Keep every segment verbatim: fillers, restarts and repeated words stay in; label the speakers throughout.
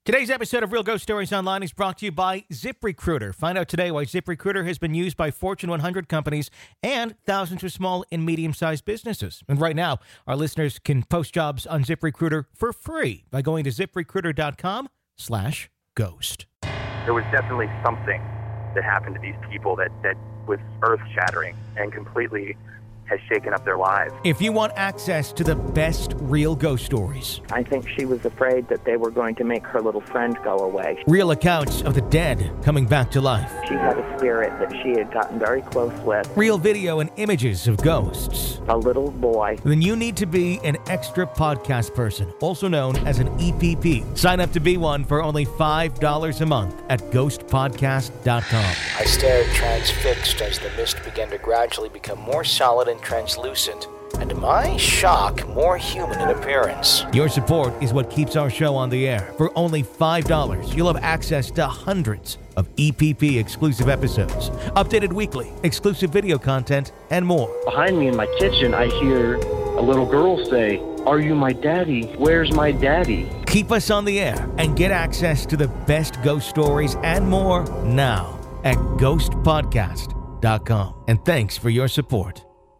Speaker 1: Today's episode of Real Ghost Stories Online is brought to you by ZipRecruiter. Find out today why ZipRecruiter has been used by Fortune one hundred companies and thousands of small and medium-sized businesses. And right now, our listeners can post jobs on ZipRecruiter for free by going to ZipRecruiter.com slash ghost.
Speaker 2: There was definitely something that happened to these people that, that was earth-shattering and completely has shaken up their lives.
Speaker 1: If you want access to the best real ghost stories,
Speaker 3: I think she was afraid that they were going to make her little friend go away.
Speaker 1: real accounts of the dead coming back to life,
Speaker 3: She had a spirit that she had gotten very close with,
Speaker 1: real video and images of ghosts,
Speaker 3: a little boy.
Speaker 1: then you need to be an extra podcast person, also known as an E P P. Sign up to be one for only five dollars a month at ghost podcast dot com.
Speaker 4: I stared transfixed as the mist began to gradually become more solid and translucent, and to my shock, more human in appearance.
Speaker 1: Your support is what keeps our show on the air. For only five dollars, you'll have access to hundreds of E P P exclusive episodes, updated weekly, exclusive video content, and more.
Speaker 5: Behind me in my kitchen, I hear a little girl say, "Are you my daddy? Where's my daddy?"
Speaker 1: Keep us on the air and get access to the best ghost stories and more now at ghost podcast dot com. And thanks for your support.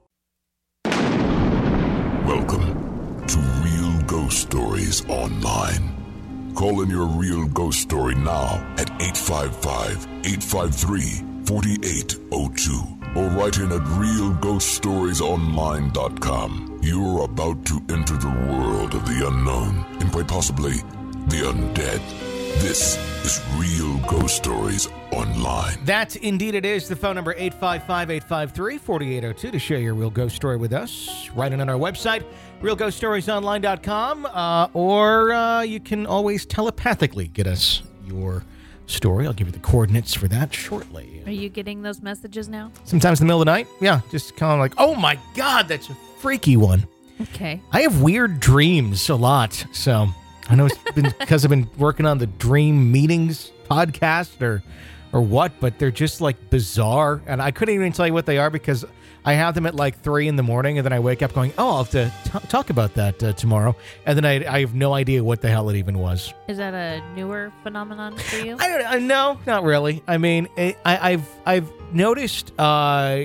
Speaker 6: Welcome to Real Ghost Stories Online. Call in your real ghost story now at eight five five, eight five three, four eight zero two or write in at real ghost stories online dot com. You're about to enter the world of the unknown and quite possibly the undead. This is Real Ghost Stories Online.
Speaker 1: That indeed it is. The phone number eight five five, eight five three, four eight zero two to share your real ghost story with us. Write it on our website, real ghost stories online dot com, uh, or uh, you can always telepathically get us your story. I'll give you the coordinates for that shortly.
Speaker 7: Are you getting those messages now?
Speaker 1: Sometimes in the middle of the night, yeah, just kind of like, oh my God, that's a freaky one.
Speaker 7: Okay.
Speaker 1: I have weird dreams a lot, so I know it's been because I've been working on the Dream Meetings podcast or or what, but they're just like bizarre, and I couldn't even tell you what they are because I have them at like three in the morning, and then I wake up going, oh, I'll have to t- talk about that uh, tomorrow, and then I, I have no idea what the hell it even was.
Speaker 7: Is that a newer phenomenon for you?
Speaker 1: I don't uh, no, not really. I mean, it, I, I've I've noticed uh,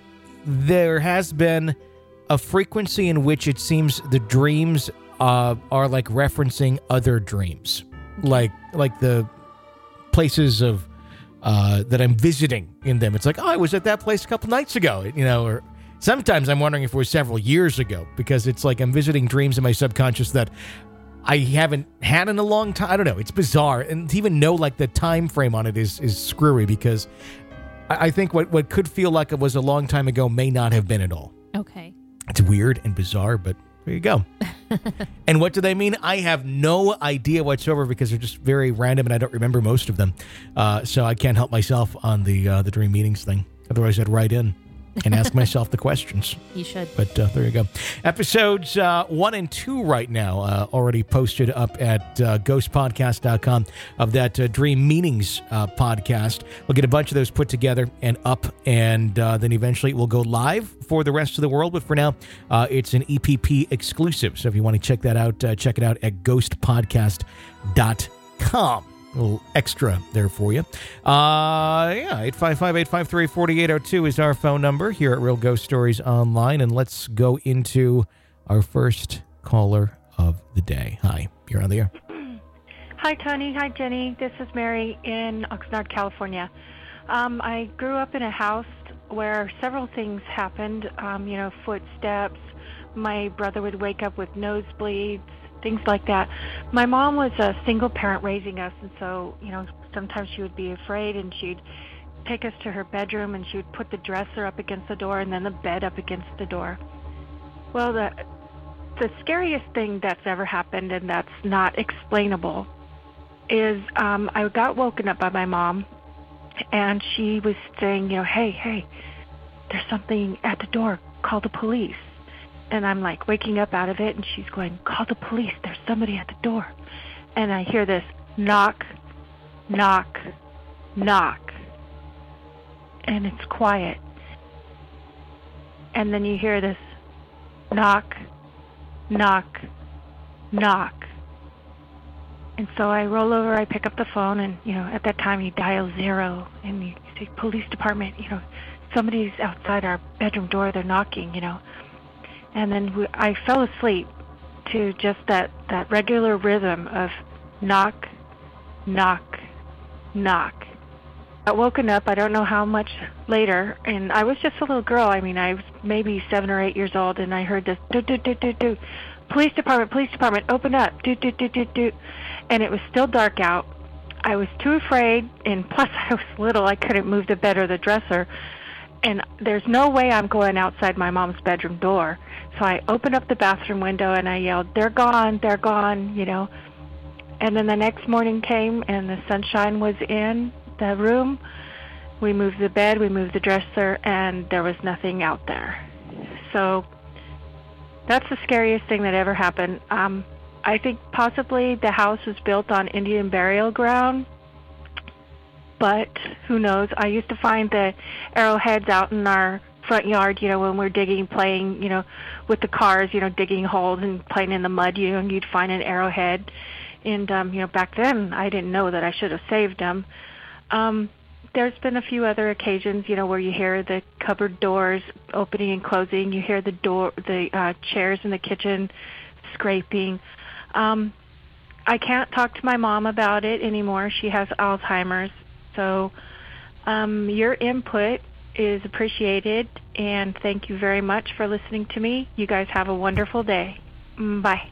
Speaker 1: there has been a frequency in which it seems the dreams uh, are like referencing other dreams, like like the places of uh, that I'm visiting in them. It's like, oh, I was at that place a couple nights ago, you know, or sometimes I'm wondering if it was several years ago because it's like I'm visiting dreams in my subconscious that I haven't had in a long time. I don't know. It's bizarre, and to even know like the time frame on it is is screwy because I, I think what what could feel like it was a long time ago may not have been at all.
Speaker 7: Okay.
Speaker 1: It's weird and bizarre, but there you go. And what do they mean? I have no idea whatsoever because they're just very random and I don't remember most of them. Uh, so I can't help myself on the uh, the Dream Meetings thing. Otherwise, I'd write in and ask myself the questions.
Speaker 7: You should.
Speaker 1: But uh, there you go. Episodes uh, one and two right now uh, already posted up at uh, ghost podcast dot com of that uh, Dream Meetings uh, podcast. We'll get a bunch of those put together and up, and uh, then eventually it will go live for the rest of the world. But for now, uh, it's an E P P exclusive. So if you want to check that out, uh, check it out at ghost podcast dot com. A little extra there for you. Uh, yeah, eight five five, eight five three, four eight zero two is our phone number here at Real Ghost Stories Online. And let's go into our first caller of the day. Hi, you're on the air.
Speaker 8: Hi, Tony. Hi, Jenny. This is Mary in Oxnard, California. Um, I grew up in a house where several things happened, um, you know, footsteps. My brother would wake up with nosebleeds, things like that. My mom was a single parent raising us, and so, you know, sometimes she would be afraid, and she'd take us to her bedroom, and she would put the dresser up against the door and then the bed up against the door. Well, the the scariest thing that's ever happened, and that's not explainable, is um, I got woken up by my mom, and she was saying, you know, hey, hey, there's something at the door. Call the police. And I'm like waking up out of it, and she's going, call the police. There's somebody at the door. And I hear this knock, knock, knock. And it's quiet. And then you hear this knock, knock, knock. And so I roll over, I pick up the phone, and, you know, at that time you dial zero, and you say, police department, you know, somebody's outside our bedroom door, they're knocking, you know. And then we, I fell asleep to just that, that regular rhythm of knock, knock, knock. I woken up, I don't know how much later, and I was just a little girl. I mean, I was maybe seven or eight years old, and I heard this, do, do, do, do, do. Police department, police department, open up, do, do, do, do, do. And it was still dark out. I was too afraid, and plus I was little. I couldn't move the bed or the dresser. And there's no way I'm going outside my mom's bedroom door. So I opened up the bathroom window, and I yelled, they're gone, they're gone, you know. And then the next morning came, and the sunshine was in the room. We moved the bed, we moved the dresser, and there was nothing out there. So that's the scariest thing that ever happened. Um, I think possibly the house was built on Indian burial ground, but who knows? I used to find the arrowheads out in our front yard, you know, when we're digging, playing, you know, with the cars, you know, digging holes and playing in the mud, you know, and you'd find an arrowhead. And, um, you know, back then I didn't know that I should have saved them. Um, there's been a few other occasions, you know, where you hear the cupboard doors opening and closing. You hear the door, the uh, chairs in the kitchen scraping. Um, I can't talk to my mom about it anymore. She has Alzheimer's. So um, your input is appreciated, and thank you very much for listening to me. You guys have a wonderful day. Mm, bye.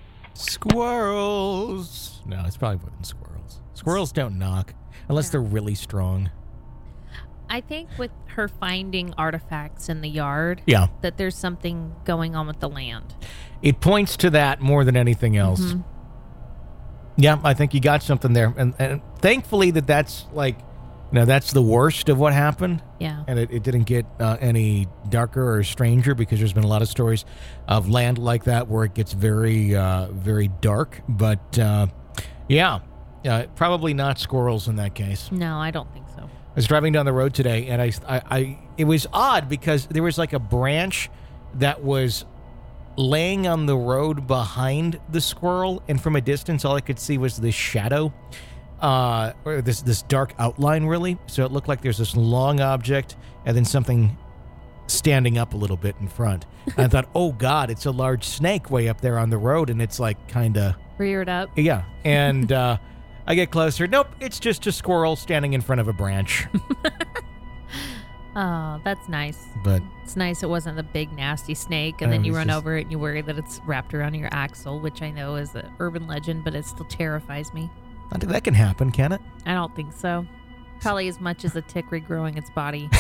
Speaker 1: Squirrels. No, it's probably more than squirrels. Squirrels don't knock unless
Speaker 7: Yeah.
Speaker 1: they're really strong.
Speaker 7: I think with her finding artifacts in the yard,
Speaker 1: Yeah.
Speaker 7: that there's something going on with the land.
Speaker 1: It points to that more than anything else.
Speaker 7: Mm-hmm.
Speaker 1: Yeah, I think you got something there. And, and thankfully that that's like, you know, that's the worst of what happened.
Speaker 7: Yeah.
Speaker 1: And it, it didn't get uh, any darker or stranger, because there's been a lot of stories of land like that where it gets very, uh, very dark. But, uh, yeah, uh, probably not squirrels in that case.
Speaker 7: No, I don't think so.
Speaker 1: I was driving down the road today, and I, I, I it was odd because there was like a branch that was laying on the road behind the squirrel, and from a distance, all I could see was this shadow, uh, or this this dark outline, really. So it looked like there's this long object, and then something standing up a little bit in front. And I thought, oh God, it's a large snake way up there on the road, and it's like kind of
Speaker 7: Reared up.
Speaker 1: yeah, and. uh I get closer. Nope, it's just a squirrel standing in front of a branch.
Speaker 7: Oh, that's nice.
Speaker 1: But
Speaker 7: It's nice it wasn't the big nasty snake, and
Speaker 1: Uh,
Speaker 7: then you
Speaker 1: it's
Speaker 7: run
Speaker 1: just-
Speaker 7: over it and you worry that it's wrapped around your axle, which I know is an urban legend, but it still terrifies me.
Speaker 1: I think that can happen, can it?
Speaker 7: I don't think so. Probably as much as a tick regrowing its body.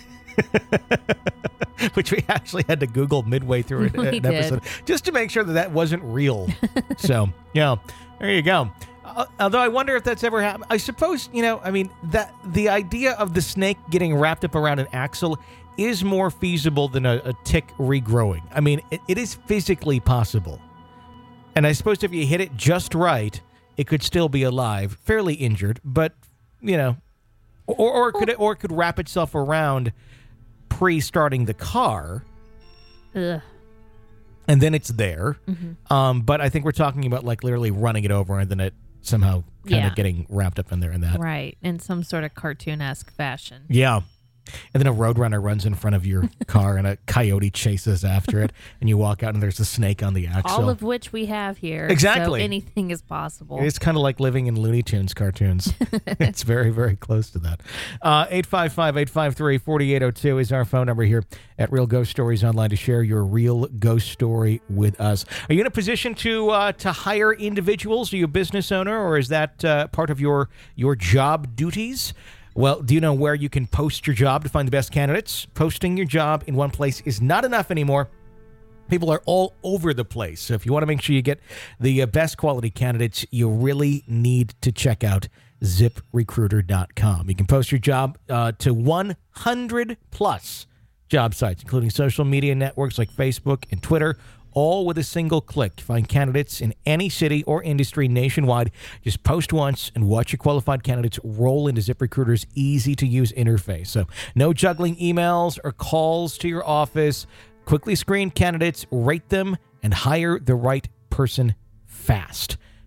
Speaker 1: Which we actually had to Google midway through an,
Speaker 7: We
Speaker 1: an
Speaker 7: did.
Speaker 1: episode just to make sure that that wasn't real. So, yeah, there you go. Uh, although I wonder if that's ever happened. I suppose, you know, I mean, that the idea of the snake getting wrapped up around an axle is more feasible than a, a tick regrowing. I mean, it, it is physically possible. And I suppose if you hit it just right, it could still be alive, fairly injured, but, you know, or, or it could or it could wrap itself around pre-starting the car,
Speaker 7: Ugh.
Speaker 1: and then it's there.
Speaker 7: Mm-hmm.
Speaker 1: Um, but I think we're talking about like literally running it over and then it somehow kind
Speaker 7: Yeah.
Speaker 1: of getting wrapped up in there in that.
Speaker 7: Right. In some sort of cartoon-esque fashion.
Speaker 1: Yeah. And then a roadrunner runs in front of your car and a coyote chases after it, and you walk out and there's a snake on the axle.
Speaker 7: All of which we have here.
Speaker 1: Exactly.
Speaker 7: So anything is possible.
Speaker 1: It's kind of like living in Looney Tunes cartoons. It's very, very close to that. Uh, eight five five, eight five three, four eight zero two is our phone number here at Real Ghost Stories Online to share your real ghost story with us. Are you in a position to uh, to hire individuals? Are you a business owner, or is that uh, part of your your job duties? Well, do you know where you can post your job to find the best candidates? Posting your job in one place is not enough anymore. People are all over the place. So if you want to make sure you get the uh, best quality candidates, you really need to check out zip recruiter dot com. You can post your job uh, to one hundred plus job sites, including social media networks like Facebook and Twitter, all with a single click. Find candidates in any city or industry nationwide. Just post once and watch your qualified candidates roll into ZipRecruiter's easy-to-use interface. So no juggling emails or calls to your office. Quickly screen candidates, rate them, and hire the right person fast.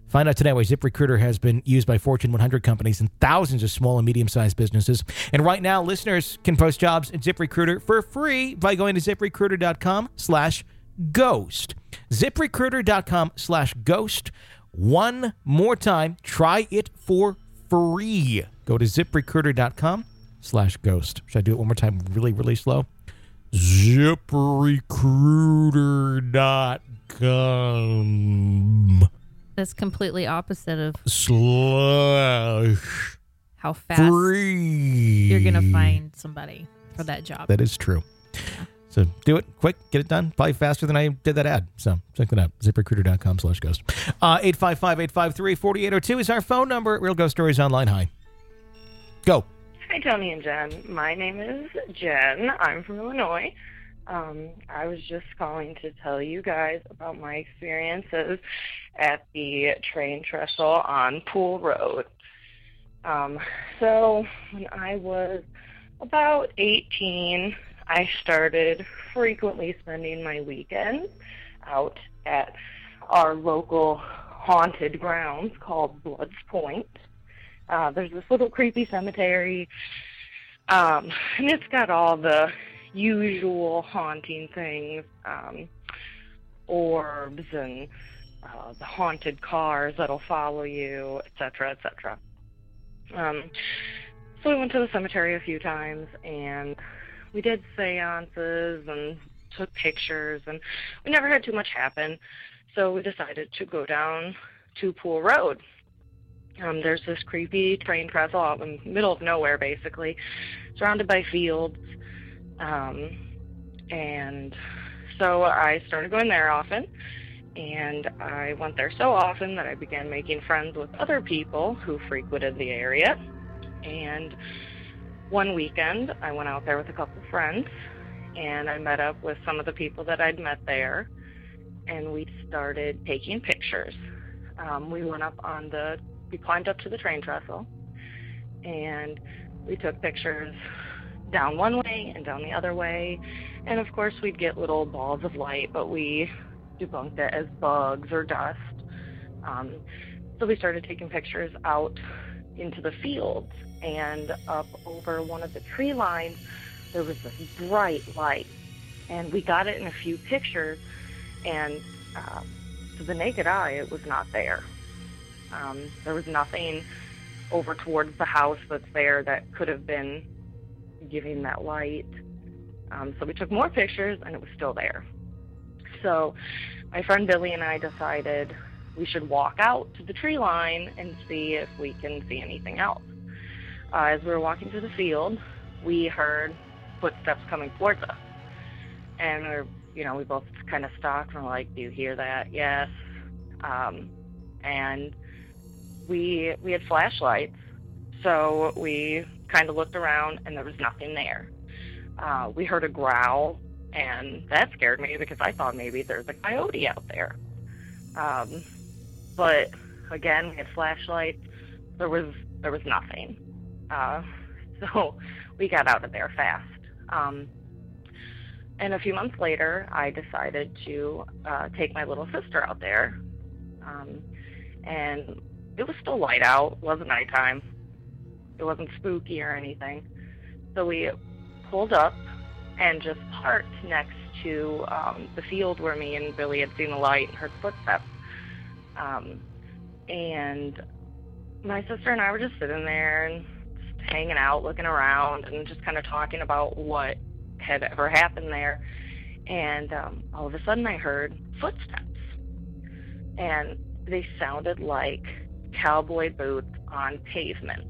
Speaker 1: Find out today why ZipRecruiter has been used by Fortune one hundred companies and thousands of small and medium-sized businesses. And right now, listeners can post jobs at ZipRecruiter for free by going to ZipRecruiter.com slash ghost. ZipRecruiter.com slash ghost. One more time, try it for free. Go to ZipRecruiter.com slash ghost. Should I do it one more time really, really slow? ZipRecruiter dot com
Speaker 7: That's completely opposite of
Speaker 1: slash
Speaker 7: how fast
Speaker 1: free
Speaker 7: you're going to find somebody for that job.
Speaker 1: That is true. So do it quick, get it done. Probably faster than I did that ad. So check that out. ZipRecruiter.com slash ghost. Uh, eight five five, eight five three, four eight zero two is our phone number at Real Ghost Stories Online. Hi. Go.
Speaker 9: Hi, Tony and Jen. My name is Jen. I'm from Illinois. Um, I was just calling to tell you guys about my experiences at the train trestle on Pool Road. Um, so when I was about eighteen, I started frequently spending my weekends out at our local haunted grounds called Blood's Point. Uh, there's this little creepy cemetery, um, and it's got all the usual haunting things, um, orbs and uh, the haunted cars that'll follow you, et cetera, et cetera. Um, so we went to the cemetery a few times, and we did seances and took pictures, and we never had too much happen, so we decided to go down to Pool Road. Um, there's this creepy train trestle out in the middle of nowhere, basically, surrounded by fields. Um, and so I started going there often, and I went there so often that I began making friends with other people who frequented the area. And one weekend, I went out there with a couple of friends, and I met up with some of the people that I'd met there, and we started taking pictures. Um, we went up on the We climbed up to the train trestle, and we took pictures down one way and down the other way. And, of course, we'd get little balls of light, but we debunked it as bugs or dust. Um, so we started taking pictures out into the fields, and up over one of the tree lines, there was this bright light. And we got it in a few pictures, and uh, to the naked eye, it was not there. Um, there was nothing over towards the house that's there that could have been giving that light. Um, so we took more pictures, and it was still there. So my friend Billy and I decided we should walk out to the tree line and see if we can see anything else. Uh, as we were walking through the field, we heard footsteps coming towards us. And we we're, you know, we both kind of stopped and were like, "Do you hear that?" "Yes." Um, and we we had flashlights, so we kind of looked around, and there was nothing there. Uh, we heard a growl, and that scared me because I thought maybe there's a coyote out there. Um, but again, we had flashlights. There was there was nothing. Uh, so we got out of there fast. Um, and a few months later, I decided to uh, take my little sister out there. Um, and it was still light out. It wasn't nighttime. It wasn't spooky or anything. So we pulled up and just parked next to um, the field where me and Billy had seen the light and heard footsteps. Um, and my sister and I were just sitting there and just hanging out, looking around, and just kind of talking about what had ever happened there. And um, all of a sudden I heard footsteps. And they sounded like cowboy boots on pavement.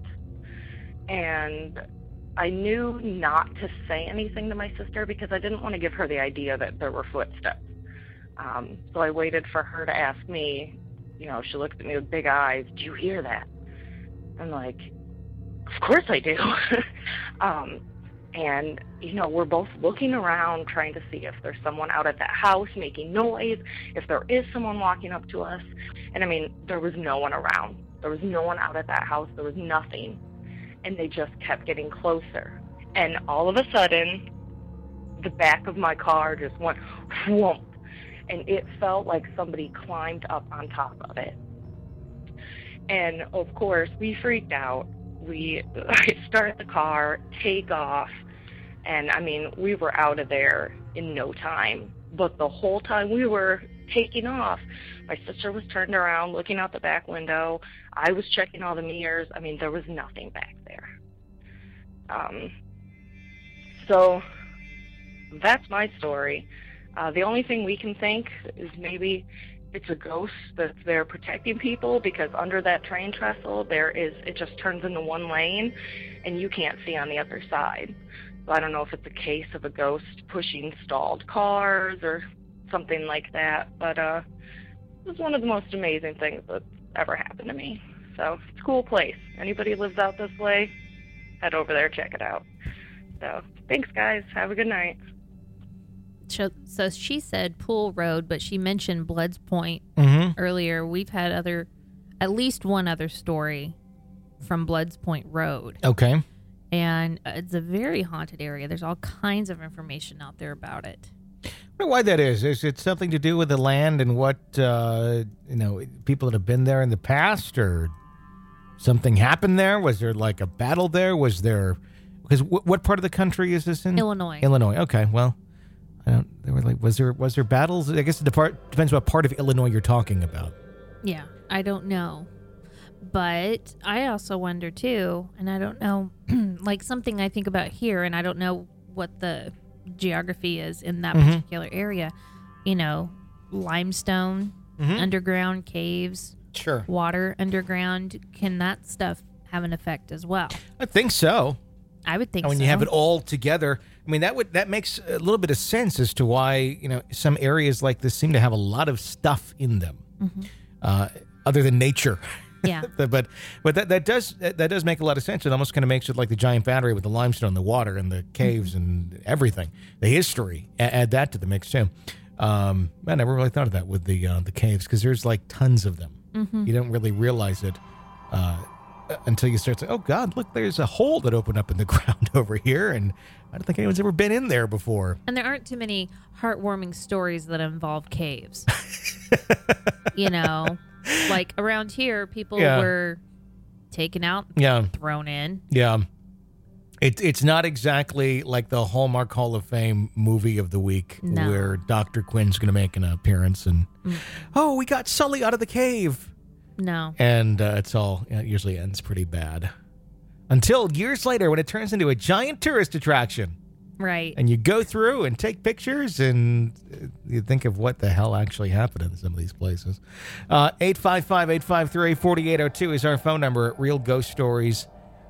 Speaker 9: And I knew not to say anything to my sister because I didn't want to give her the idea that there were footsteps. Um, so I waited for her to ask me. You know, she looked at me with big eyes. "Do you hear that?" I'm like, "Of course I do." um, and, you know, we're both looking around trying to see if there's someone out at that house making noise, if there is someone walking up to us. And, I mean, there was no one around. There was no one out at that house. There was nothing. And they just kept getting closer. And all of a sudden, the back of my car just went whoomp. And it felt like somebody climbed up on top of it. And, of course, we freaked out. We start the car, take off, and, I mean, we were out of there in no time. But the whole time we were taking off, my sister was turned around, looking out the back window. I was checking all the mirrors. I mean, there was nothing back there. Um, so that's my story. Uh, the only thing we can think is maybe it's a ghost that's there protecting people, because under that train trestle, there is, it just turns into one lane, and you can't see on the other side. So I don't know if it's a case of a ghost pushing stalled cars or something like that, but uh, it was one of the most amazing things that's ever happened to me. So it's a cool place. Anybody who lives out this way, head over there, check it out. So thanks, guys. Have a good night.
Speaker 7: So, so she said Pool Road, but she mentioned Bloods Point
Speaker 1: Mm-hmm.
Speaker 7: earlier. We've had other, at least one other story from Bloods Point Road.
Speaker 1: Okay.
Speaker 7: And it's a very haunted area. There's all kinds of information out there about it.
Speaker 1: I wonder why that is. Is it something to do with the land and what, uh, you know, people that have been there in the past, or something happened there? Was there like a battle there? Was there, because w- what part of the country is this in?
Speaker 7: Illinois.
Speaker 1: Illinois. Okay. Well, I don't, they were like, was there, was there battles? I guess it depart, depends what part of Illinois you're talking about.
Speaker 7: Yeah, I don't know. But I also wonder, too, and I don't know, like something I think about here, and I don't know what the geography is in that
Speaker 1: Mhm.
Speaker 7: particular area. You know, limestone,
Speaker 1: Mhm.
Speaker 7: underground caves,
Speaker 1: Sure.
Speaker 7: water underground. Can that stuff have an effect as well?
Speaker 1: I think so.
Speaker 7: I would think
Speaker 1: And when
Speaker 7: so.
Speaker 1: you have it all together, I mean, that would that makes a little bit of sense as to why, you know, some areas like this seem to have a lot of stuff in them,
Speaker 7: Mhm.
Speaker 1: uh, other than nature.
Speaker 7: Yeah.
Speaker 1: but but that, that does that does make a lot of sense. It almost kind of makes it like the giant battery with the limestone, the water, and the caves and everything, the history. A- add that to the mix too. Um, I never really thought of that with the uh, the caves, because there's like tons of them.
Speaker 7: Mhm.
Speaker 1: You don't really realize it uh, until you start saying, "Oh God, look! There's a hole that opened up in the ground over here," and I don't think anyone's ever been in there before.
Speaker 7: And there aren't too many heartwarming stories that involve caves. You know, like around here, people
Speaker 1: Yeah.
Speaker 7: were taken out,
Speaker 1: Yeah.
Speaker 7: thrown in.
Speaker 1: Yeah. It, it's not exactly like the Hallmark Hall of Fame movie of the week,
Speaker 7: No.
Speaker 1: where Doctor Quinn's going to make an appearance and,
Speaker 7: Mm.
Speaker 1: oh, we got Sully out of the cave.
Speaker 7: No.
Speaker 1: And uh, it's all, it usually ends pretty bad. Until years later when it turns into a giant tourist attraction.
Speaker 7: Right.
Speaker 1: And you go through and take pictures, and you think of what the hell actually happened in some of these places. Uh, eight five five, eight five three, four eight zero two is our phone number at Real Ghost Stories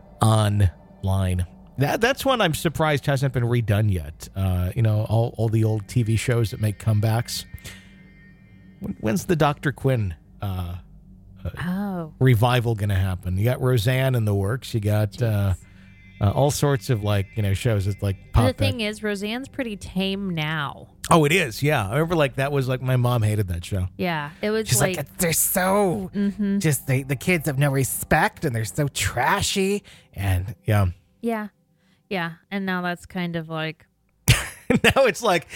Speaker 1: Online. That That's one I'm surprised hasn't been redone yet. Uh, you know, all, all the old T V shows that make comebacks. When, when's the Doctor Quinn uh, uh,
Speaker 7: Oh.
Speaker 1: revival going to happen? You got Roseanne in the works. You got... Uh, Uh, all sorts of, like, you know, shows that like
Speaker 7: And
Speaker 1: pop
Speaker 7: the
Speaker 1: back.
Speaker 7: thing is, Roseanne's pretty tame now.
Speaker 1: Oh, it is. Yeah, I remember like that was like my mom hated that show.
Speaker 7: Yeah, it was
Speaker 1: She's like,
Speaker 7: like,
Speaker 1: they're so
Speaker 7: Mhm.
Speaker 1: just they the kids have no respect and they're so trashy, and yeah.
Speaker 7: yeah, yeah. And now that's kind of like,
Speaker 1: Now it's like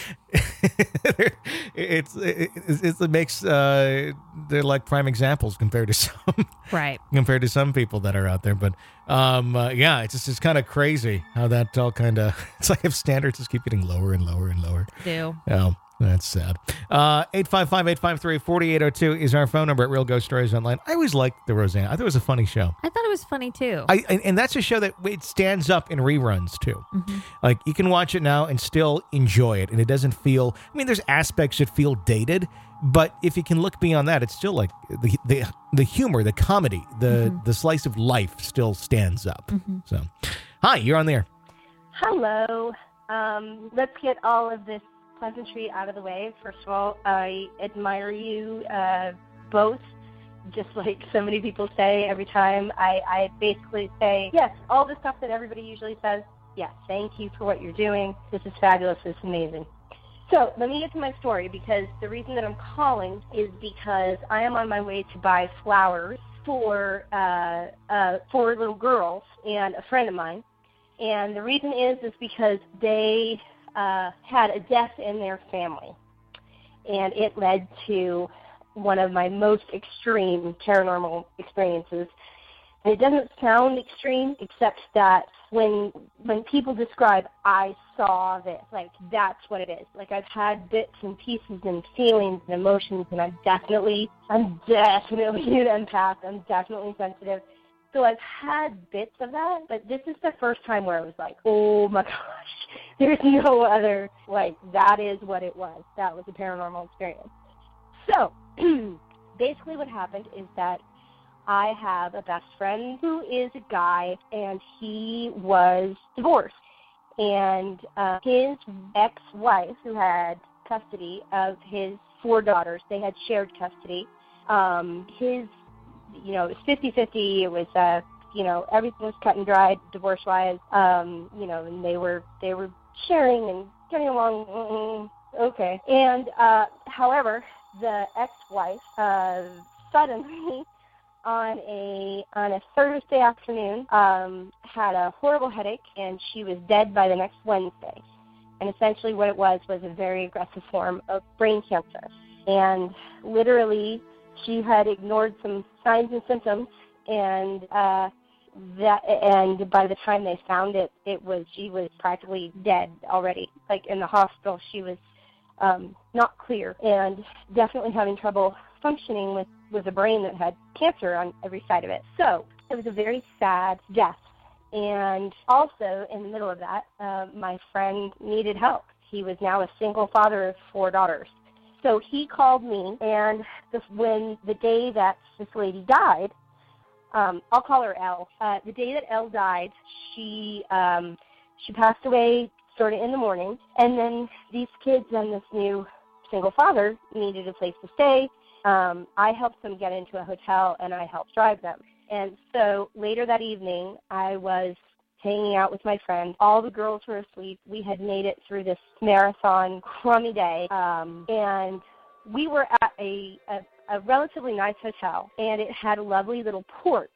Speaker 1: it's, it's, it's it makes uh, they're like prime examples compared to some
Speaker 7: right.
Speaker 1: compared to some people that are out there. But um, uh, yeah, it's just it's kind of crazy how that all kind of it's like if standards just keep getting lower and lower and lower.
Speaker 7: Do.
Speaker 1: Oh, that's sad. Uh, eight five five, eight five three, four eight zero two is our phone number at Real Ghost Stories Online. I always liked the Roseanne. I thought it was a funny show.
Speaker 7: I thought it was funny too.
Speaker 1: I and, and that's a show that it stands up in reruns too.
Speaker 7: Mhm.
Speaker 1: Like you can watch it now and still enjoy it, and it doesn't feel. I mean, there's aspects that feel dated, but if you can look beyond that, it's still like the the the humor, the comedy, the
Speaker 7: Mhm.
Speaker 1: the slice of life still stands up.
Speaker 7: Mhm.
Speaker 1: So, hi, you're on the air.
Speaker 10: Hello. Um, let's get all of this pleasantry out of the way. First of all, I admire you uh, both. Just like so many people say every time, I, I basically say, yes, all the stuff that everybody usually says, yes, thank you for what you're doing. This is fabulous. This is amazing. So let me get to my story, because the reason that I'm calling is because I am on my way to buy flowers for uh, uh, for little girls and a friend of mine. And the reason is is because they uh, had a death in their family, and it led to one of my most extreme paranormal experiences. And it doesn't sound extreme, except that when when people describe, I saw this, like, that's what it is. Like, I've had bits and pieces and feelings and emotions, and I'm definitely, I'm definitely an empath. I'm definitely sensitive. So I've had bits of that, but this is the first time where I was like, oh my gosh, there's no other, like, that is what it was. That was a paranormal experience. So basically what happened is that I have a best friend who is a guy, and he was divorced. And uh, his ex-wife, who had custody of his four daughters, they had shared custody. Um, his, you know, it was fifty-fifty. It was, uh, you know, everything was cut and dried, divorce-wise. Um, you know, and they were they were sharing and getting along. Mm-hmm, okay. And uh, however, the ex-wife uh, suddenly, on a on a Thursday afternoon, um, had a horrible headache, and she was dead by the next Wednesday. And essentially what it was was a very aggressive form of brain cancer. And literally, she had ignored some signs and symptoms, and uh, that and by the time they found it, it was she was practically dead already. Like, in the hospital, she was um, not clear and definitely having trouble functioning with, with a brain that had cancer on every side of it. So it was a very sad death. And also, in the middle of that, uh, my friend needed help. He was now a single father of four daughters. So he called me, and the, when the day that this lady died, um, I'll call her Elle. Uh, the day that Elle died, she um, she passed away sort of in the morning, and then these kids and this new single father needed a place to stay. Um, I helped them get into a hotel, and I helped drive them. And so later that evening, I was hanging out with my friend. All the girls were asleep. We had made it through this marathon, crummy day, um, and we were at a, a, a relatively nice hotel, and it had a lovely little porch.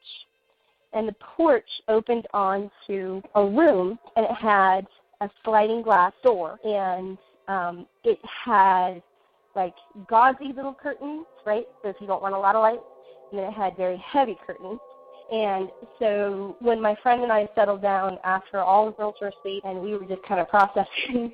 Speaker 10: And the porch opened onto a room, and it had a sliding glass door, and um, it had like gauzy little curtains, right, so if you don't want a lot of light, and then it had very heavy curtains. And so when my friend and I settled down after all the girls were asleep and we were just kind of processing,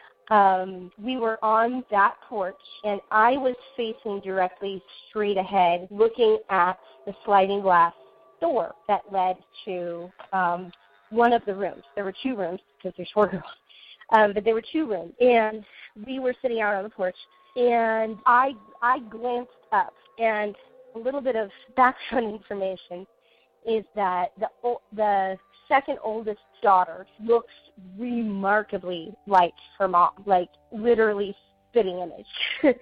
Speaker 10: um, we were on that porch, and I was facing directly straight ahead, looking at the sliding glass door that led to um, one of the rooms. There were two rooms because there's four girls, um, but there were two rooms. And we were sitting out on the porch, and I I glanced up, and a little bit of background information is that the the second oldest daughter looks remarkably like her mom, like literally spitting image.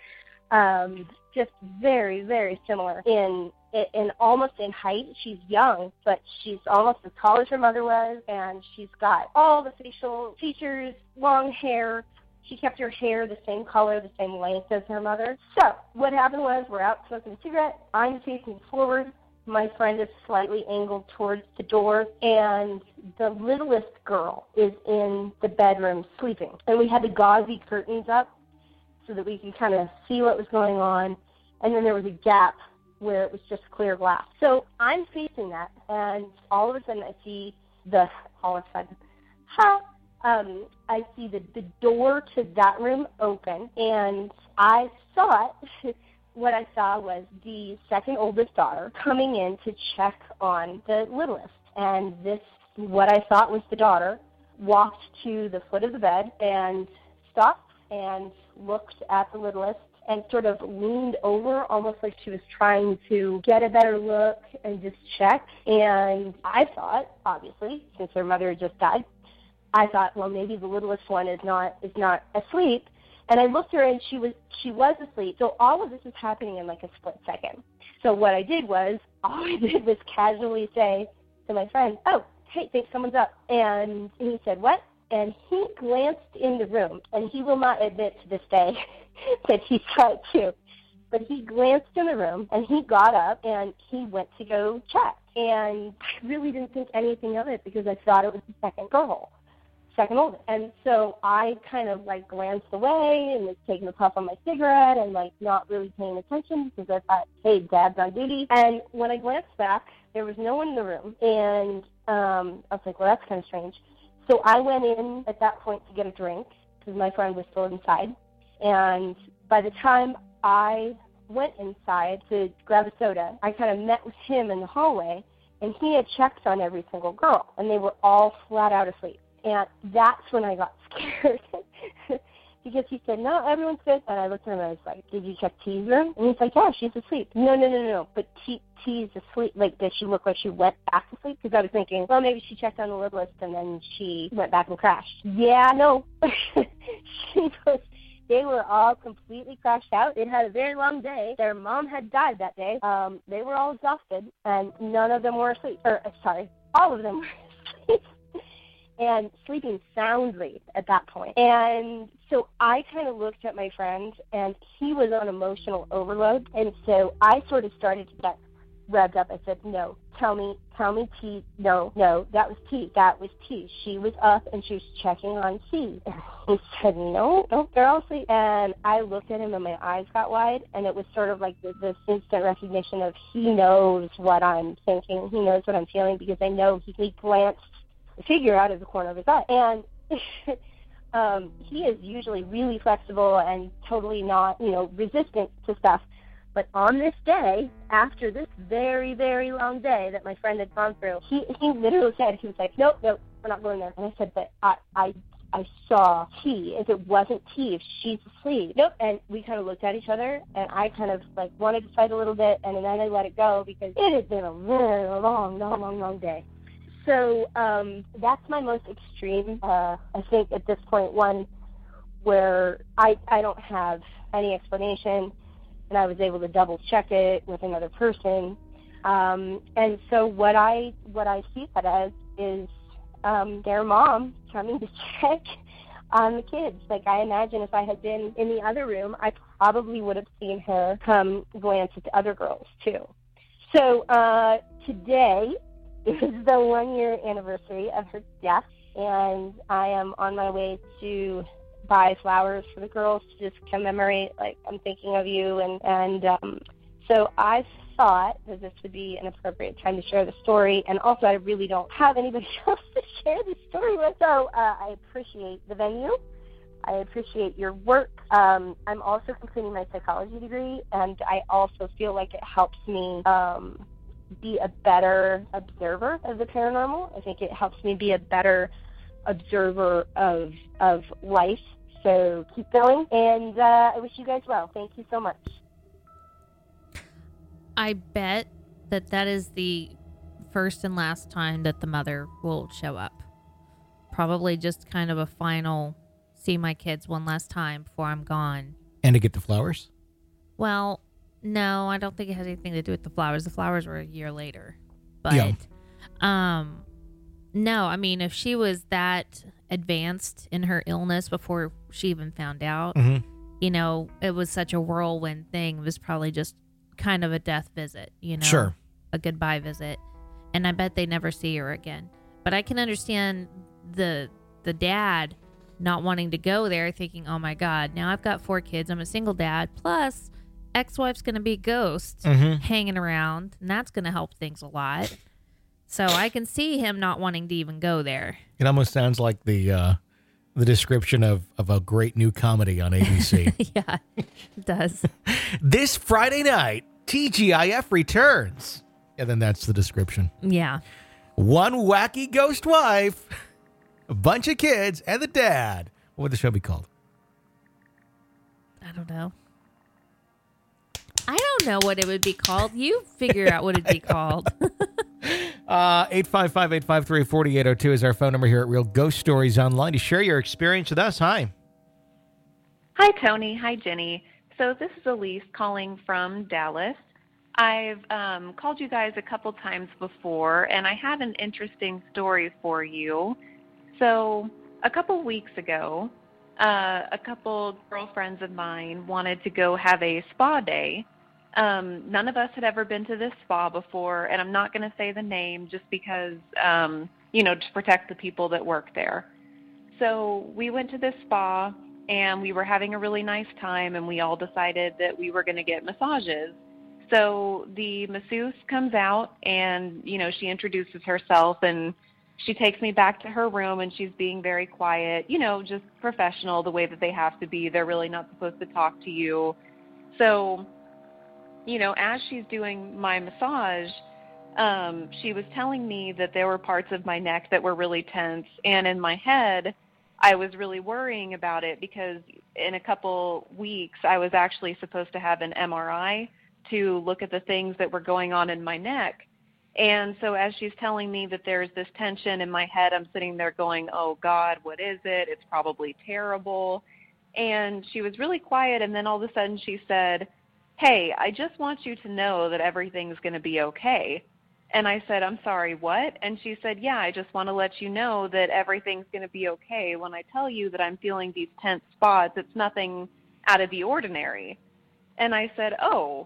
Speaker 10: um, just very, very similar in, in almost in height. She's young, but she's almost as tall as her mother was, and she's got all the facial features, long hair. She kept her hair the same color, the same length as her mother. So what happened was we're out smoking a cigarette. I'm facing forward. My friend is slightly angled towards the door, and the littlest girl is in the bedroom sleeping. And we had the gauzy curtains up so that we could kind of see what was going on. And then there was a gap where it was just clear glass. So I'm facing that, and all of a sudden I see the, all of a sudden, ha! Um, I see the, the door to that room open, and I saw it. What I saw was the second oldest daughter coming in to check on the littlest. And this, what I thought was the daughter, walked to the foot of the bed and stopped and looked at the littlest and sort of leaned over, almost like she was trying to get a better look and just check. And I thought, obviously, since her mother had just died, I thought, well, maybe the littlest one is not is not asleep. And I looked at her, and she was she was asleep. So all of this was happening in like a split second. So what I did was, all I did was casually say to my friend, oh, hey, think someone's up. And he said, what? And he glanced in the room, and he will not admit to this day that he saw it too. But he glanced in the room, and he got up, and he went to go check. And I really didn't think anything of it because I thought it was the second girl. second oldest. And so I kind of like glanced away and was taking a puff on my cigarette and like not really paying attention because I thought, hey, Dad's on duty. And when I glanced back, there was no one in the room. And um, I was like, well, that's kind of strange. So I went in at that point to get a drink because my friend was still inside. And by the time I went inside to grab a soda, I kind of met with him in the hallway, and he had checked on every single girl, and they were all flat out asleep. And that's when I got scared because he said, no, everyone's good. And I looked at him and I was like, did you check T's room? And he's like, yeah, she's asleep. No, no, no, no, but T, T's asleep. Like, does she look like she went back to sleep? Because I was thinking, well, maybe she checked on the lid list and then she went back and crashed. Yeah, no. she was... They were all completely crashed out. They'd had a very long day. Their mom had died that day. Um, they were all exhausted, and none of them were asleep. Or, sorry, all of them were asleep. And sleeping soundly at that point. And so I kind of looked at my friend, and he was on emotional overload. And so I sort of started to get revved up. I said, no, tell me, tell me T. No, no, that was T. That was T. She was up, and she was checking on C. And he said, no, no, they're all asleep. And I looked at him, and my eyes got wide, and it was sort of like this instant recognition of he knows what I'm thinking. He knows what I'm feeling because I know he, he glanced the figure out of the corner of his eye. And um, he is usually really flexible and totally not, you know, resistant to stuff. But on this day, after this very, very long day that my friend had gone through, he, he literally said, he was like, nope, nope, we're not going there. And I said, but I, I, I saw T. If it wasn't T, if she's asleep. Nope. And we kind of looked at each other, and I kind of like wanted to fight a little bit, and then I let it go because it had been a very long, long, long, long day. So um, that's my most extreme, uh, I think at this point, one where I, I don't have any explanation. And I was able to double check it with another person. Um, and so what I what I see that as is um, their mom coming to check on the kids. Like, I imagine if I had been in the other room, I probably would have seen her come glance at the other girls, too. So uh, today is the one-year anniversary of her death, and I am on my way to buy flowers for the girls to just commemorate, like, I'm thinking of you. And, and um, so I thought that this would be an appropriate time to share the story. And also, I really don't have anybody else to share the story with. So uh, I appreciate the venue. I appreciate your work. Um, I'm also completing my psychology degree, and I also feel like it helps me um, be a better observer of the paranormal. I think it helps me be a better observer of of life. So keep going, and uh, I wish you guys well. Thank you so much.
Speaker 7: I bet that that is the first and last time that the mother will show up. Probably just kind of a final, see my kids one last time before I'm gone.
Speaker 1: And to get the flowers?
Speaker 7: Well, no, I don't think it has anything to do with the flowers. The flowers were a year later. But,
Speaker 1: yeah.
Speaker 7: um, no, I mean, if she was that advanced in her illness before she even found out,
Speaker 1: mm-hmm.
Speaker 7: you know, it was such a whirlwind thing. It was probably just kind of a death visit, you know,
Speaker 1: sure.
Speaker 7: a goodbye visit. And I bet they never see her again. But I can understand the the dad not wanting to go there, thinking, oh my God, now I've got four kids. I'm a single dad. Plus, ex-wife's going to be a ghost
Speaker 1: mm-hmm.
Speaker 7: hanging around, and that's going to help things a lot. So I can see him not wanting to even go there.
Speaker 1: It almost sounds like the uh, the description of, of a great new comedy on A B C.
Speaker 7: Yeah, it does.
Speaker 1: This Friday night, T G I F returns. And then that's the description.
Speaker 7: Yeah.
Speaker 1: One wacky ghost wife, a bunch of kids, and the dad. What would the show be called?
Speaker 7: I don't know. I don't know what it would be called. You figure out what it'd be called.
Speaker 1: uh, eight five five, eight five three, four eight zero two is our phone number here at Real Ghost Stories Online to share your experience with us. Hi.
Speaker 11: Hi, Tony. Hi, Jenny. So this is Elise calling from Dallas. I've um, called you guys a couple times before, and I had an interesting story for you. So a couple weeks ago, uh, a couple girlfriends of mine wanted to go have a spa day. Um, none of us had ever been to this spa before, and I'm not going to say the name just because, um, you know, to protect the people that work there. So we went to this spa, and we were having a really nice time, and we all decided that we were going to get massages. So the masseuse comes out, and, you know, she introduces herself, and she takes me back to her room, and she's being very quiet, you know, just professional the way that they have to be. They're really not supposed to talk to you. So, you know, as she's doing my massage, um, she was telling me that there were parts of my neck that were really tense, and in my head, I was really worrying about it because in a couple weeks, I was actually supposed to have an M R I to look at the things that were going on in my neck. And so as she's telling me that there's this tension in my head, I'm sitting there going, oh, God, what is it? It's probably terrible. And she was really quiet, and then all of a sudden she said, hey, I just want you to know that everything's going to be okay. And I said, I'm sorry, what? And she said, yeah, I just want to let you know that everything's going to be okay. When I tell you that I'm feeling these tense spots, it's nothing out of the ordinary. And I said, oh,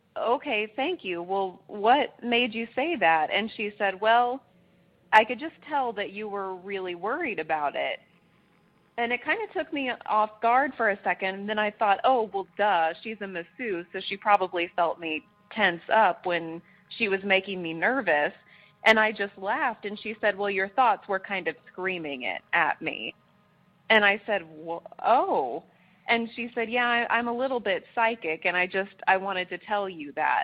Speaker 11: okay, thank you. Well, what made you say that? And she said, well, I could just tell that you were really worried about it. And it kind of took me off guard for a second. And then I thought, oh, well, duh, she's a masseuse, so she probably felt me tense up when she was making me nervous. And I just laughed, and she said, well, your thoughts were kind of screaming it at me. And I said, well, oh. And she said, yeah, I, I'm a little bit psychic, and I just, I wanted to tell you that.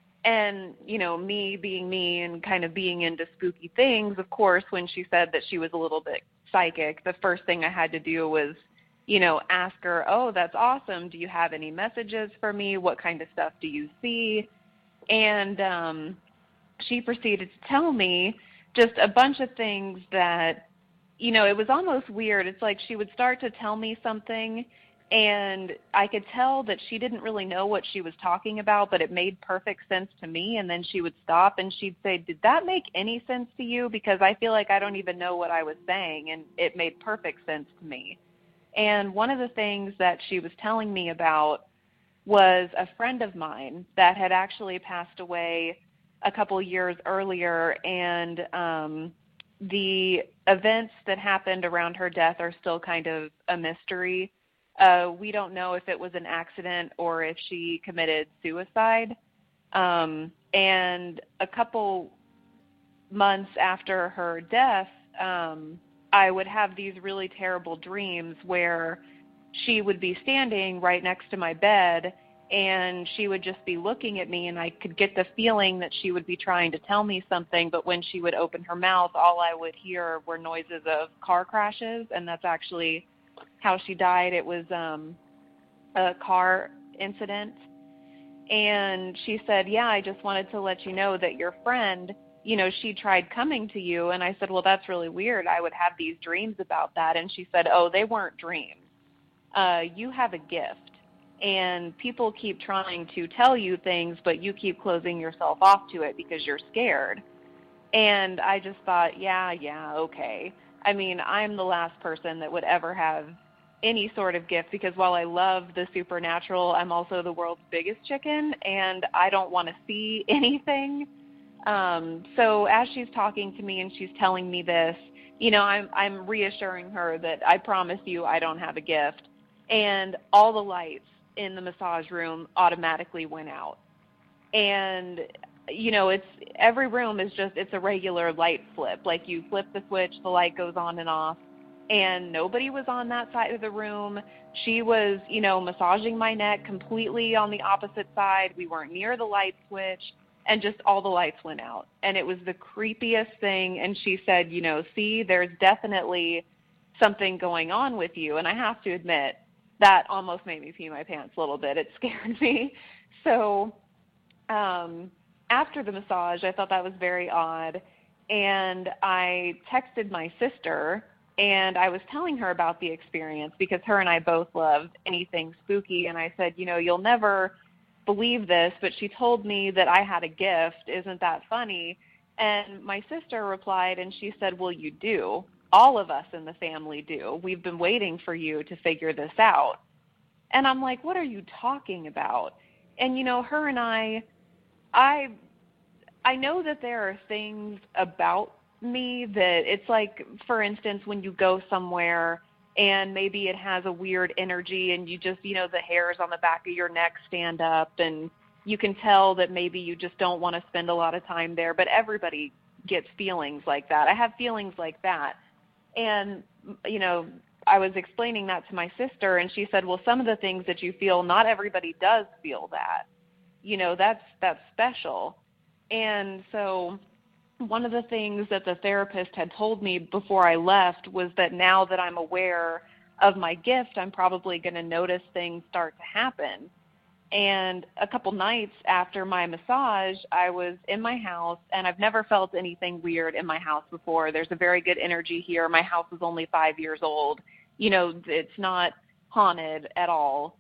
Speaker 11: And, you know, me being me and kind of being into spooky things, of course, when she said that she was a little bit psychic, the first thing I had to do was, you know, ask her, oh, that's awesome. Do you have any messages for me? What kind of stuff do you see? And um, she proceeded to tell me just a bunch of things that, you know, it was almost weird. It's like she would start to tell me something, and I could tell that she didn't really know what she was talking about, but it made perfect sense to me. And then she would stop, and she'd say, did that make any sense to you? Because I feel like I don't even know what I was saying, and it made perfect sense to me. And one of the things that she was telling me about was a friend of mine that had actually passed away a couple years earlier, and um, the events that happened around her death are still kind of a mystery. Uh, we don't know if it was an accident or if she committed suicide. Um, and a couple months after her death, um, I would have these really terrible dreams where she would be standing right next to my bed, and she would just be looking at me, and I could get the feeling that she would be trying to tell me something, but when she would open her mouth, all I would hear were noises of car crashes, and that's actually how she died. It was um, a car incident. And she said, yeah, I just wanted to let you know that your friend, you know, she tried coming to you. And I said, well, that's really weird. I would have these dreams about that. And she said, oh, they weren't dreams. Uh, you have a gift. And people keep trying to tell you things, but you keep closing yourself off to it because you're scared. And I just thought, yeah, yeah, okay. I mean, I'm the last person that would ever have any sort of gift, because while I love the supernatural, I'm also the world's biggest chicken, and I don't want to see anything. Um, so as she's talking to me and she's telling me this, you know, I'm, I'm reassuring her that I promise you I don't have a gift. And all the lights in the massage room automatically went out. And, you know, it's every room is just, it's a regular light flip. Like you flip the switch, the light goes on and off. And nobody was on that side of the room. She was, you know, massaging my neck completely on the opposite side. We weren't near the light switch, and just all the lights went out. And it was the creepiest thing. And she said, you know, see, there's definitely something going on with you. And I have to admit, that almost made me pee my pants a little bit. It scared me. So um, after the massage, I thought that was very odd. And I texted my sister, and I was telling her about the experience because her and I both love anything spooky. And I said, you know, you'll never believe this, but she told me that I had a gift. Isn't that funny? And my sister replied, and she said, well, you do. All of us in the family do. We've been waiting for you to figure this out. And I'm like, what are you talking about? And, you know, her and I, I, I know that there are things about me that it's like, for instance, when you go somewhere and maybe it has a weird energy and you just, you know, the hairs on the back of your neck stand up and you can tell that maybe you just don't want to spend a lot of time there, but everybody gets feelings like that. I have feelings like that. And, you know, I was explaining that to my sister and she said, well, some of the things that you feel, not everybody does feel that. You know, that's, that's special. And so one of the things that the therapist had told me before I left was that now that I'm aware of my gift, I'm probably going to notice things start to happen. And a couple nights after my massage, I was in my house, and I've never felt anything weird in my house before. There's a very good energy here. My house is only five years old. You know, it's not haunted at all.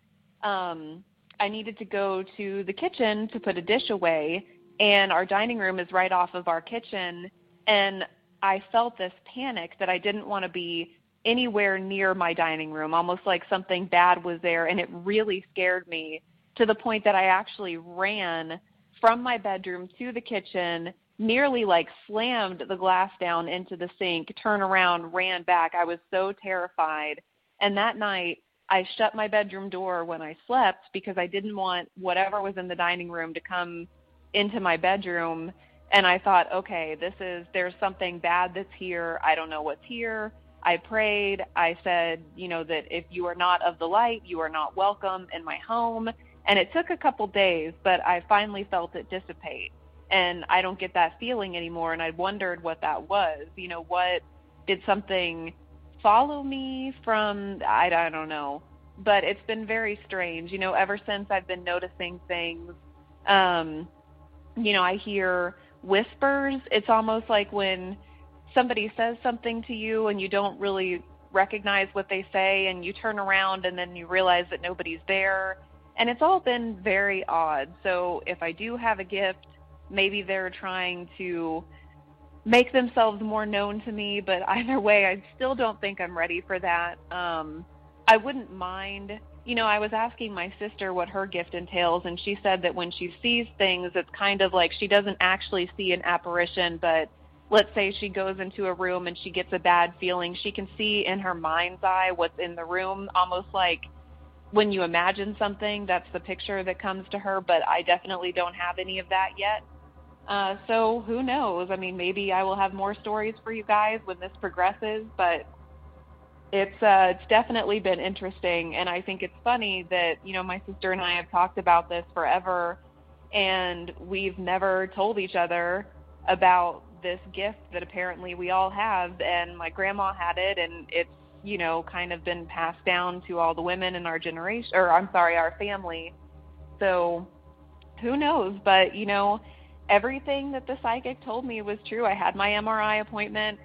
Speaker 11: Um, I needed to go to the kitchen to put a dish away, and our dining room is right off of our kitchen, and I felt this panic that I didn't want to be anywhere near my dining room, almost like something bad was there, and it really scared me, to the point that I actually ran from my bedroom to the kitchen, nearly like slammed the glass down into the sink, turned around, ran back. I was so terrified. And that night, I shut my bedroom door when I slept because I didn't want whatever was in the dining room to come into my bedroom. And I thought, okay, this is, there's something bad that's here. I don't know what's here. I prayed. I said, you know, that if you are not of the light, you are not welcome in my home. And it took a couple days, but I finally felt it dissipate. And I don't get that feeling anymore. And I wondered what that was. You know, what, did something follow me from, I, I don't know. But it's been very strange. You know, ever since I've been noticing things, um, you know, I hear whispers. It's almost like when somebody says something to you and you don't really recognize what they say, and you turn around and then you realize that nobody's there. And it's all been very odd. So if I do have a gift, maybe they're trying to make themselves more known to me. But either way, I still don't think I'm ready for that. Um, I wouldn't mind. You know, I was asking my sister what her gift entails, and she said that when she sees things, it's kind of like she doesn't actually see an apparition, but let's say she goes into a room and she gets a bad feeling. She can see in her mind's eye what's in the room, almost like when you imagine something, that's the picture that comes to her, but I definitely don't have any of that yet. Uh, so who knows? I mean, maybe I will have more stories for you guys when this progresses, but it's uh, it's definitely been interesting, and I think it's funny that, you know, my sister and I have talked about this forever, and we've never told each other about this gift that apparently we all have, and my grandma had it, and it's, you know, kind of been passed down to all the women in our generation, or I'm sorry, our family. So who knows? But, you know, everything that the psychic told me was true. I had my M R I appointment.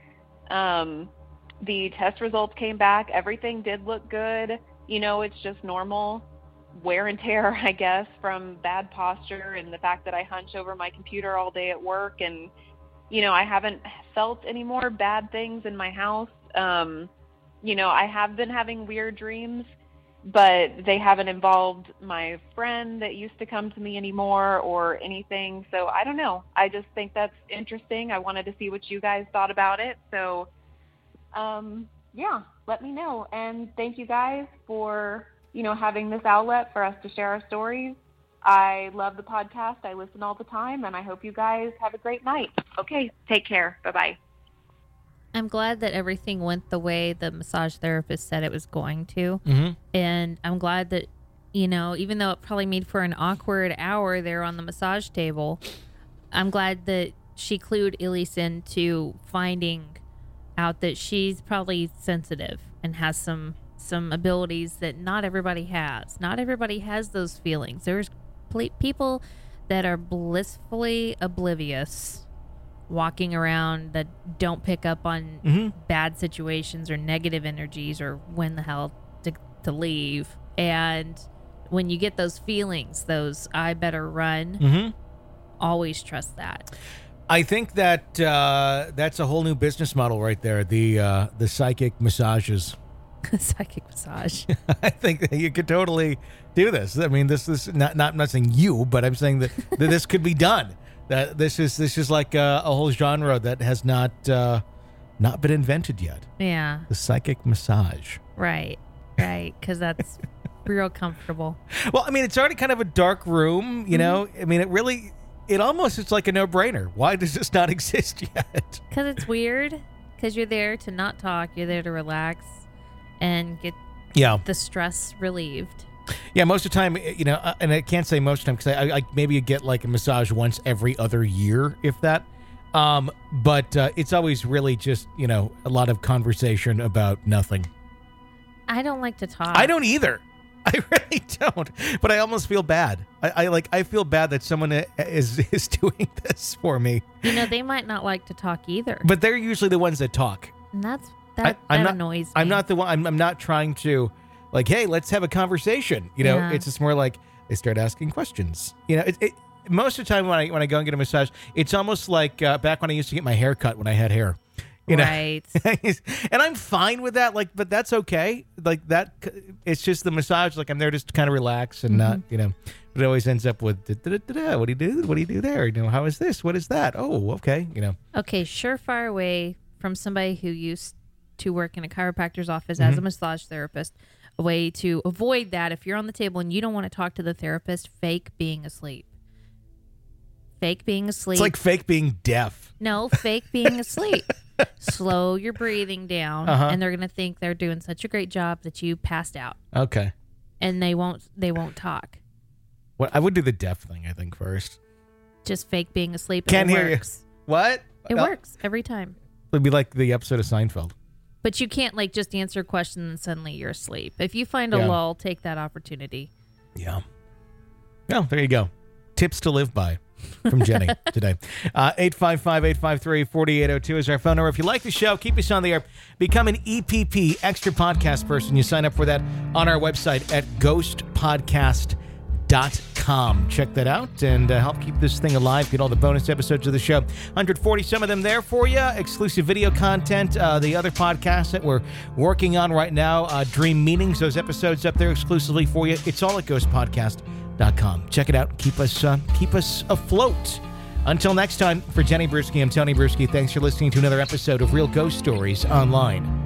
Speaker 11: Um, the test results came back. Everything did look good. You know, it's just normal wear and tear, I guess, from bad posture and the fact that I hunch over my computer all day at work. And, you know, I haven't felt any more bad things in my house. Um, You know, I have been having weird dreams, but they haven't involved my friend that used to come to me anymore or anything. So I don't know. I just think that's interesting. I wanted to see what you guys thought about it. So, um, yeah, let me know. And thank you guys for, you know, having this outlet for us to share our stories. I love the podcast. I listen all the time, and I hope you guys have a great night. Okay, take care. Bye-bye.
Speaker 7: I'm glad that everything went the way the massage therapist said it was going to.
Speaker 1: Mm-hmm.
Speaker 7: And I'm glad that, you know, even though it probably made for an awkward hour there on the massage table, I'm glad that she clued Elise into finding out that she's probably sensitive and has some some abilities that not everybody has. Not everybody has those feelings. There's ple- people that are blissfully oblivious walking around that don't pick up on
Speaker 1: mm-hmm.
Speaker 7: bad situations or negative energies or when the hell to, to leave. And when you get those feelings, those I better run,
Speaker 1: mm-hmm.
Speaker 7: always trust that.
Speaker 1: I think that uh, that's a whole new business model right there. The uh, the psychic massages.
Speaker 7: Psychic massage.
Speaker 1: I think that you could totally do this. I mean, this is not, not, I'm not saying you, but I'm saying that, that this could be done. That this is this is like a, a whole genre that has not uh, not been invented yet.
Speaker 7: Yeah.
Speaker 1: The psychic massage.
Speaker 7: Right. Right. Because that's real comfortable.
Speaker 1: Well, I mean, it's already kind of a dark room, you know? I mean, it really, it almost is like a no-brainer. Why does this not exist yet?
Speaker 7: Because it's weird. Because you're there to not talk. You're there to relax and get
Speaker 1: Yeah.
Speaker 7: the stress relieved.
Speaker 1: Yeah, most of the time, you know, uh, and I can't say most of the time because I, I maybe you get like a massage once every other year, if that. Um, but uh, it's always really just, you know, a lot of conversation about nothing.
Speaker 7: I don't like to talk.
Speaker 1: I don't either. I really don't. But I almost feel bad. I, I like. I feel bad that someone is is doing this for me.
Speaker 7: You know, they might not like to talk either.
Speaker 1: But they're usually the ones that talk.
Speaker 7: And that's that,
Speaker 1: I, I'm
Speaker 7: that
Speaker 1: not,
Speaker 7: annoys me.
Speaker 1: I'm not the one. I'm, I'm not trying to, like, hey, let's have a conversation. You know,
Speaker 7: Yeah.
Speaker 1: it's just more like they start asking questions. You know, it, it, most of the time when I when I go and get a massage, it's almost like uh, back when I used to get my hair cut when I had hair. You know?
Speaker 7: Right.
Speaker 1: And I'm fine with that. Like, but that's okay. Like that, it's just the massage. Like I'm there just to kind of relax and not, you know. But it always ends up with, da-da-da-da, what do you do? What do you do there? You know, how is this? What is that? Oh, okay. You know.
Speaker 7: Okay, surefire way from somebody who used to work in a chiropractor's office as a
Speaker 1: Mhm.
Speaker 7: massage therapist, a way to avoid that if you're on the table and you don't want to talk to the therapist, fake being asleep. Fake being asleep.
Speaker 1: It's like fake being deaf.
Speaker 7: No, fake being asleep. Slow your breathing down,
Speaker 1: Uh-huh.
Speaker 7: and they're gonna think they're doing such a great job that you passed out,
Speaker 1: Okay.
Speaker 7: and they won't. They won't talk.
Speaker 1: What I would do the deaf thing, I think, first.
Speaker 7: Just fake being asleep. and
Speaker 1: Can't
Speaker 7: it
Speaker 1: hear
Speaker 7: works.
Speaker 1: you. What?
Speaker 7: It
Speaker 1: Uh,
Speaker 7: works every time.
Speaker 1: It'd be like the episode of Seinfeld.
Speaker 7: But you can't like just answer a question and suddenly you're asleep. If you find a
Speaker 1: Yeah.
Speaker 7: lull, take that opportunity.
Speaker 1: Yeah. Well, there you go. Tips to live by from Jenny today. Uh, eight five five, eight five three, four eight zero two is our phone number. If you like the show, keep us on the air. Become an E P P, extra podcast person. You sign up for that on our website at ghost podcast dot com. Check that out and uh, help keep this thing alive. Get all the bonus episodes of the show. one hundred forty some of them there for you. Exclusive video content. Uh, the other podcasts that we're working on right now, uh, Dream Meanings, those episodes up there exclusively for you. It's all at ghost podcast dot com. Check it out. Keep us, uh, keep us afloat. Until next time, for Jenny Brewski, I'm Tony Brewski. Thanks for listening to another episode of Real Ghost Stories Online.